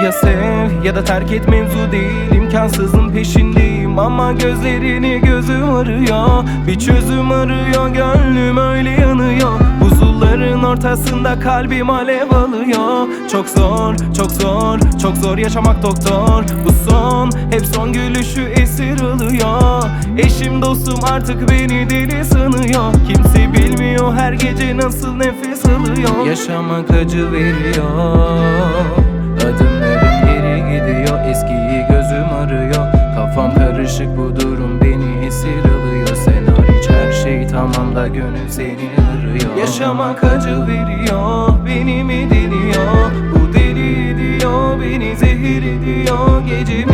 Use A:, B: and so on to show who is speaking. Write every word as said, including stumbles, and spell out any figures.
A: Ya sev ya da terk et, mevzu değil. İmkansızın peşindeyim ama gözlerini gözüm arıyor. Bir çözüm arıyor, gönlüm öyle yanıyor. Buzulların ortasında kalbim alev alıyor. Çok zor, çok zor, çok zor yaşamak doktor. Bu son, hep son gülüşü esir alıyor. Eşim dostum artık beni deli sanıyor. Kimse bilmiyor her gece nasıl nefes alıyor. Yaşamak acı veriyor. Adımlarım geri gidiyor, eskiyi gözüm arıyor. Kafam karışık, bu durum beni esir alıyor. Sen hariç her şey tamam da gönül seni arıyor. Yaşamak acı veriyor, beni mi deniyor? Bu deli ediyor, beni zehir ediyor. Gecemi